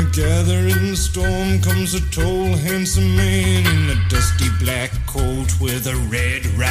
gathering storm comes a tall, handsome man in a dusty black coat with a red